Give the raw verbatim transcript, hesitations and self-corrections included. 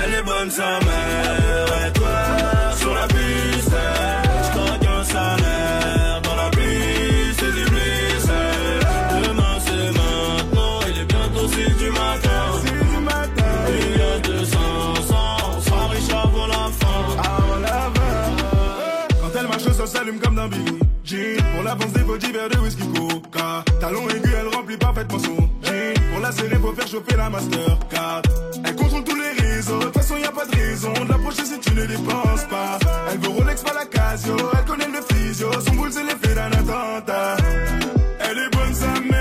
Elle est bonne sa mère. Et toi, sur la piste, je crois qu'un salaire. Dans la piste, c'est du bliss. Demain c'est maintenant, il est bientôt six du matin. six du matin. Il y a deux cents, cent, on sera riche avant la fin. Avant la fin. Quand elle marche, ça s'allume comme dans Billie Jean. Pour l'avance des petits verres de whisky coca. Talon aigu, elle remplit parfaitement son jean. Pour la serrer, faut faire chauffer la Mastercard. Elle contrôle tous les réseaux, de toute façon y a pas de raison de l'approcher si tu ne dépenses pas. Elle veut Rolex, pas la Casio, elle connaît le physio. Son boule c'est l'effet d'un attentat. Elle est bonne sa mère.